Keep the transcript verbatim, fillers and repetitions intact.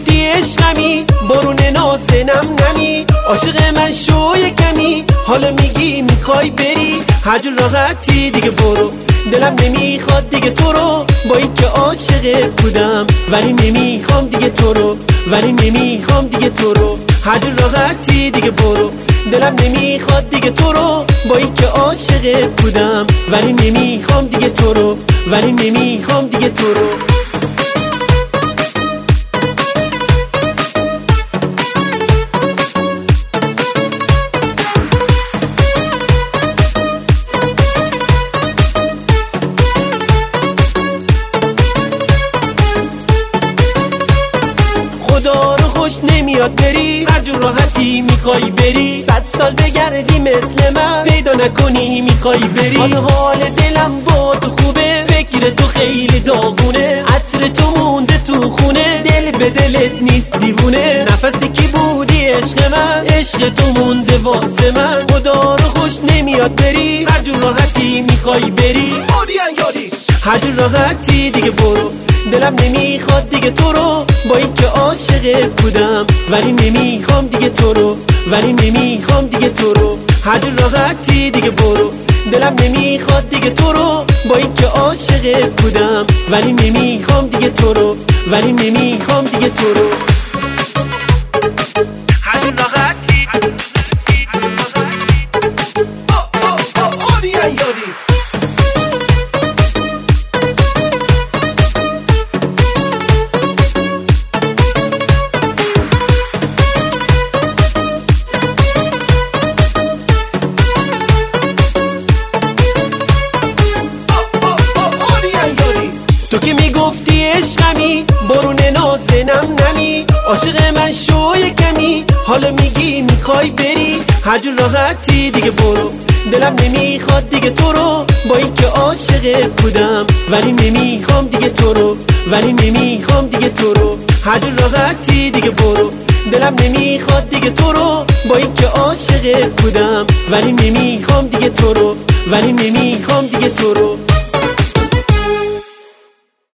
میگفتی عشقمی برون نازنم نمی، عاشق من شو یکمی، حالا میگی میخوای بری هر جور راحتی دیگه برو. دلم نمیخواد دیگه تو رو، با اینکه عاشقت بودم ولی نمیخوام دیگه تو رو، ولی نمیخوام دیگه تو رو. هر جور راحتی دیگه برو. دلم نمیخواد دیگه تو رو، با اینکه عاشقت بودم ولی نمیخوام دیگه تو رو، ولی نمیخوام دیگه تو رو. خدا رو خوش نمیاد بری هر جور راحتی میخوای بری، صد سال بگردی مثل من پیدا نکنی میخوای بری. حال حال دلم با تو خوبه، فکر تو خیلی داغونه، عطر تو مونده تو خونه، دل به دلت نیست دیوونه. نفسی کی بودی عشق من، عشق تو مونده واسه من. خدا رو خوش نمیاد بری هر جور راحتی میخوای بری، هر جور راحتی دیگه برو. دلم نمیخواد دیگه تو رو، با اینکه عاشقت بودم ولی نمیخوام دیگه تو رو، ولی نمیخوام دیگه تو رو. هر جور راحتی دیگه برو. دلم نمیخواد دیگه تو رو، با اینکه عاشقت بودم ولی نمیخوام دیگه تو رو، ولی نمیخوام دیگه تو رو. هر جور راحتی تو که میگفتی عشقمی برون نازنم نمی، عاشق من شو یکمی، حالا میگی میخوای بری هر جور راحتی دیگه برو. دلم نمیخواد دیگه تو رو، با اینکه عاشقت بودم ولی نمیخوام دیگه تو رو، ولی نمیخوام دیگه تو رو. هر جور راحتی دیگه برو. دلم نمیخواد دیگه تو رو، با اینکه عاشقت بودم ولی نمیخوام دیگه تو رو، ولی نمیخوام دیگه تو رو.